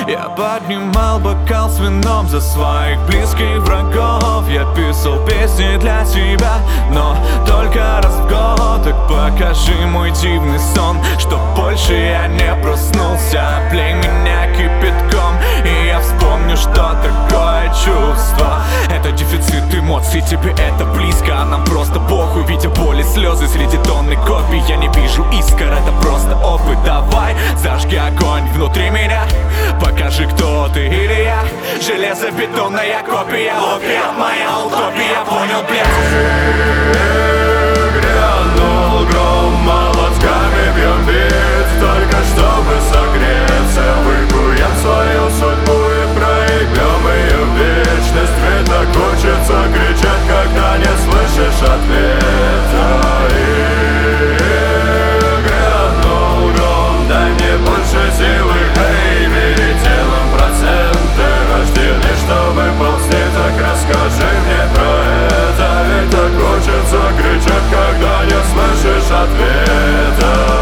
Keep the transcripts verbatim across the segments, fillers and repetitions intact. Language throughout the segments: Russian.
Я поднимал бокал с вином за своих близких врагов. Я писал песни для тебя, но только раз в год. Так покажи мой дивный сон, чтоб больше я не проснулся. Плей меня кипятком, и я вспомню, что такое чувство. Это дефицит эмоций, тебе это близко, а нам просто похуй. Видя боль и слезы среди тонны копий, я не вижу искр, это просто опыт. Давай, зажги огонь внутри меня, покажи, кто ты или я. Железобетонная копия, опия, моя утопия, понял, блядь? Грянул гром, молотками бьем бит, только чтобы согреться. Выкуем свою судьбу и проебем ее в вечность. Ведь так хочется кричать, когда не слышишь ответа. И грянул гром, дай мне больше силы, эй, бери телом проценты. Рождены, чтобы ползти, так расскажи мне про это. Ведь так хочется кричать, когда не слышишь ответа.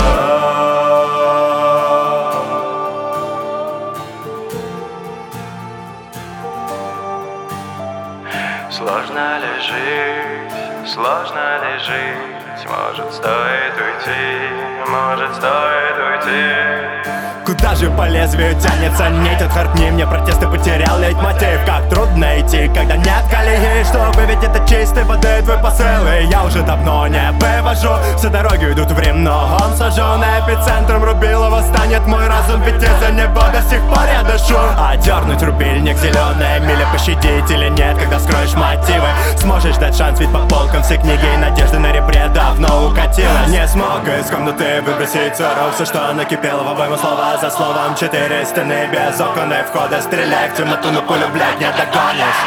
Сложно ли жить, сложно ли жить? Может, стоит уйти, может, стоит уйти. Куда же по лезвию тянется нить? Отхаркни мне протесты, потерял ведь мотив. Как трудно идти, когда нет колеи, чтобы ведь это чистой воды твой посыл. И я уже давно не вывожу, все дороги идут в Рим, но он сожжен эпицентром Рубилова станет мой разум, ведь из-за него до сих пор я дышу. А дернуть рубильник, зеленая миля, пощадить или нет, когда скроешь мотивы. Сможешь дать шанс, ведь по полкам все книги и надежды на ребре давно укатилась. Не смог из комнаты выбросить ссору, все, что накипело в обойму слова за словом. Четыре стены без окон и входа, стреляй в темноту, но пулю, блядь, не догонишь.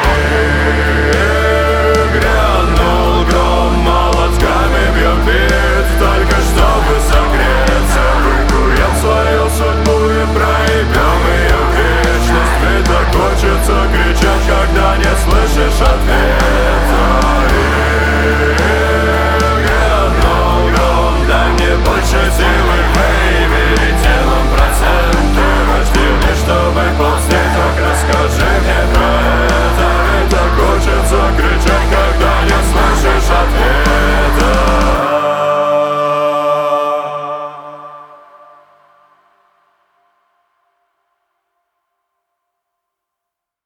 Грянул гром, молотками бьем бит, только чтобы согреть.